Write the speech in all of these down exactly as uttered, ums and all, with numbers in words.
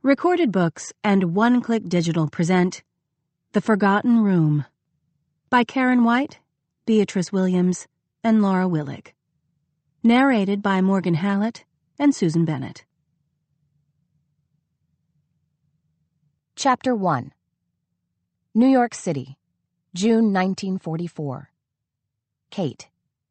Recorded Books and One Click Digital present The Forgotten Room by Karen White, Beatrice Williams, and Laura Willig. Narrated by Morgan Hallett and Susan Bennett. Chapter one. New York City, June nineteen forty-four. Kate.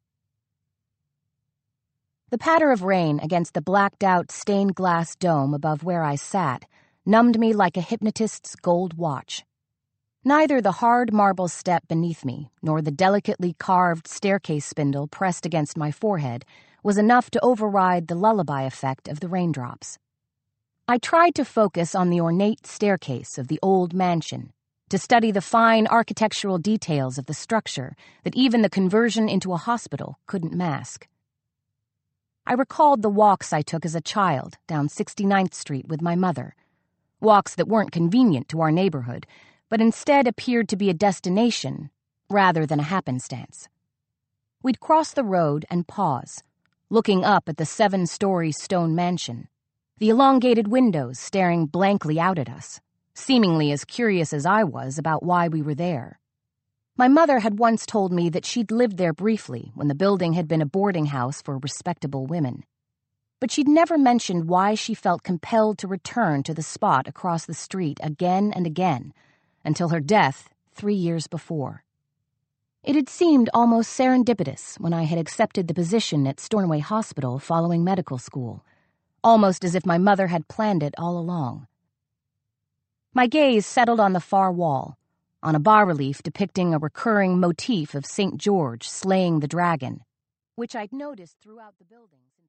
The patter of rain against the blacked-out stained glass dome above where I sat numbed me like a hypnotist's gold watch. Neither the hard marble step beneath me nor the delicately carved staircase spindle pressed against my forehead was enough to override the lullaby effect of the raindrops. I tried to focus on the ornate staircase of the old mansion, to study the fine architectural details of the structure that even the conversion into a hospital couldn't mask. I recalled the walks I took as a child down sixty-ninth Street with my mother, walks that weren't convenient to our neighborhood, but instead appeared to be a destination rather than a happenstance. We'd cross the road and pause, looking up at the seven-story stone mansion, the elongated windows staring blankly out at us, seemingly as curious as I was about why we were there. My mother had once told me that she'd lived there briefly when the building had been a boarding house for respectable women. But she'd never mentioned why she felt compelled to return to the spot across the street again and again, until her death three years before. It had seemed almost serendipitous when I had accepted the position at Stornoway Hospital following medical school, almost as if my mother had planned it all along. My gaze settled on the far wall, on a bas-relief depicting a recurring motif of Saint George slaying the dragon, which I'd noticed throughout the buildings.